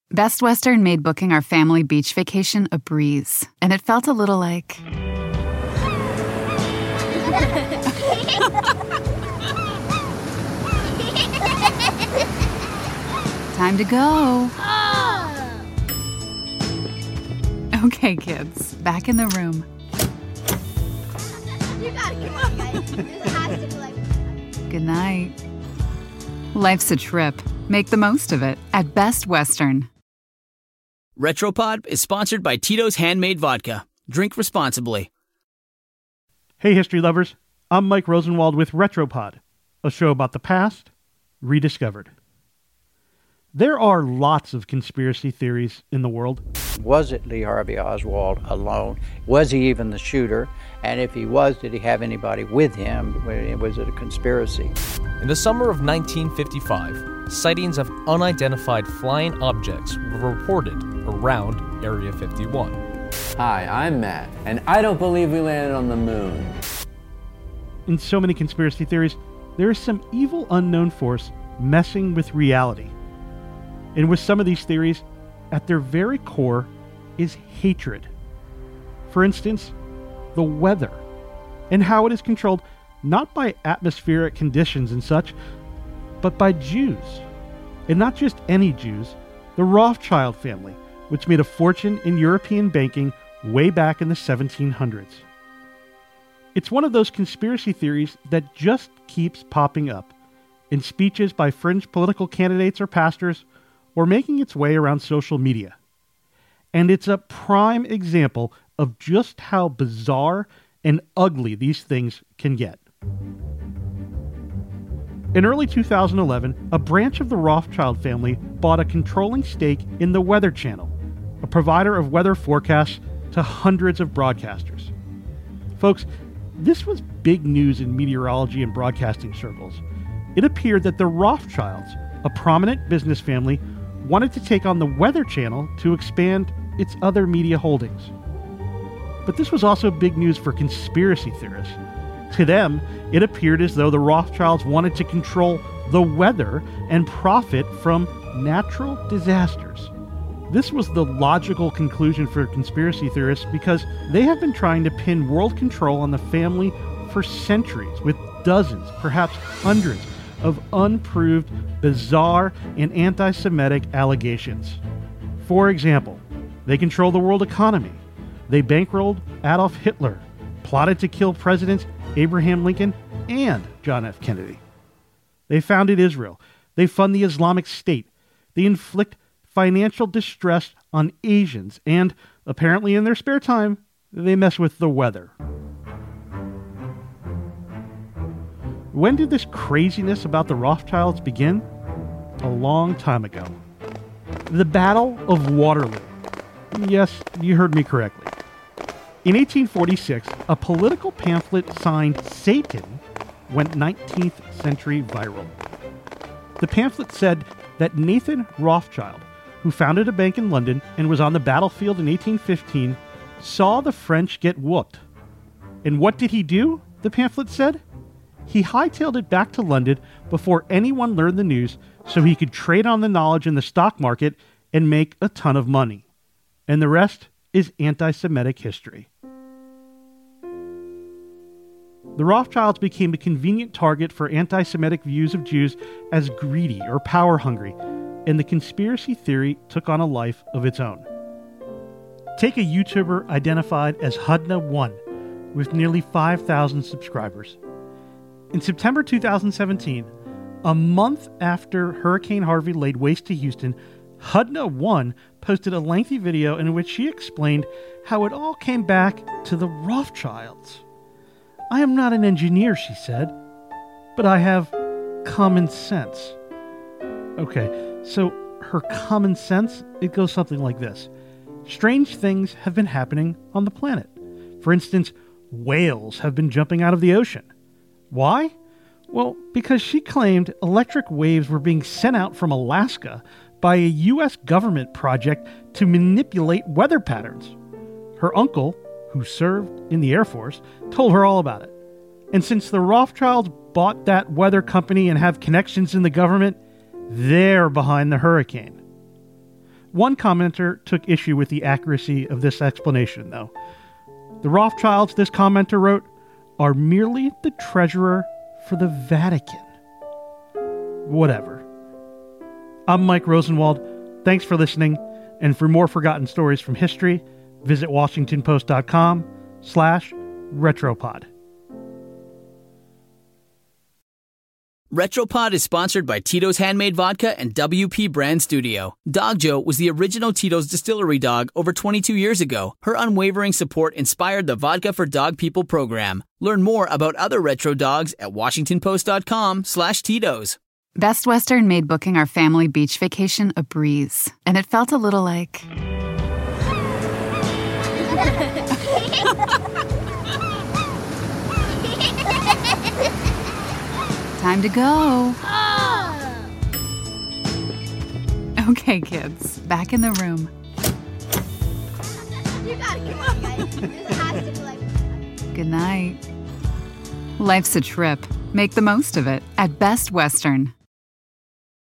Best Western made booking our family beach vacation a breeze, and it felt a little like... Time to go. Okay, kids, back in the room. You gotta come on, guys. This has to be like... Good night. Life's a trip. Make the most of it at Best Western. Retropod is sponsored by Tito's Handmade Vodka. Drink responsibly. Hey, history lovers. I'm Mike Rosenwald with Retropod, a show about the past rediscovered. There are lots of conspiracy theories in the world. Was it Lee Harvey Oswald alone? Was he even the shooter? And if he was, did he have anybody with him? Was it a conspiracy? In the summer of 1955, sightings of unidentified flying objects were reported around Area 51. Hi, I'm Matt, and I don't believe we landed on the moon. In so many conspiracy theories, there is some evil unknown force messing with reality. And with some of these theories, at their very core is hatred. For instance, the weather, and how it is controlled not by atmospheric conditions and such, but by Jews. And not just any Jews, the Rothschild family, which made a fortune in European banking way back in the 1700s. It's one of those conspiracy theories that just keeps popping up in speeches by fringe political candidates or pastors, or making its way around social media. And it's a prime example of just how bizarre and ugly these things can get. In early 2011, a branch of the Rothschild family bought a controlling stake in the Weather Channel, a provider of weather forecasts to hundreds of broadcasters. Folks, this was big news in meteorology and broadcasting circles. It appeared that the Rothschilds, a prominent business family, wanted to take on the Weather Channel to expand its other media holdings. But this was also big news for conspiracy theorists. To them, it appeared as though the Rothschilds wanted to control the weather and profit from natural disasters. This was the logical conclusion for conspiracy theorists because they have been trying to pin world control on the family for centuries, with dozens, perhaps hundreds, of unproved, bizarre, and anti-Semitic allegations. For example, they control the world economy. They bankrolled Adolf Hitler, plotted to kill Presidents Abraham Lincoln and John F. Kennedy. They founded Israel. They fund the Islamic State. They inflict financial distress on Asians, and apparently in their spare time, they mess with the weather. When did this craziness about the Rothschilds begin? A long time ago. The Battle of Waterloo. Yes, you heard me correctly. In 1846, a political pamphlet signed Satan went 19th century viral. The pamphlet said that Nathan Rothschild, who founded a bank in London and was on the battlefield in 1815, saw the French get whooped. And what did he do? The pamphlet said. He hightailed it back to London before anyone learned the news so he could trade on the knowledge in the stock market and make a ton of money. And the rest is anti-Semitic history. The Rothschilds became a convenient target for anti-Semitic views of Jews as greedy or power-hungry, and the conspiracy theory took on a life of its own. Take a YouTuber identified as Hudna1 with nearly 5,000 subscribers. In September 2017, a month after Hurricane Harvey laid waste to Houston, Hudna1 posted a lengthy video in which she explained how it all came back to the Rothschilds. I am not an engineer, she said, but I have common sense. Okay, so her common sense, it goes something like this. Strange things have been happening on the planet. For instance, whales have been jumping out of the ocean. Why? Well, because she claimed electric waves were being sent out from Alaska by a U.S. government project to manipulate weather patterns. Her uncle, who served in the Air Force, told her all about it. And since the Rothschilds bought that weather company and have connections in the government, they're behind the hurricane. One commenter took issue with the accuracy of this explanation, though. The Rothschilds, this commenter wrote, are merely the treasurer for the Vatican. Whatever. I'm Mike Rosenwald. Thanks for listening, and for more forgotten stories from history, visit WashingtonPost.com/Retropod. Retropod is sponsored by Tito's Handmade Vodka and WP Brand Studio. Dog Joe was the original Tito's distillery dog over 22 years ago. Her unwavering support inspired the Vodka for Dog People program. Learn more about other retro dogs at WashingtonPost.com/Tito's. Best Western made booking our family beach vacation a breeze, and it felt a little like... Time to go. Okay, kids, back in the room. You gotta come on, guys. This has to be like... Good night. Life's a trip. Make the most of it at Best Western.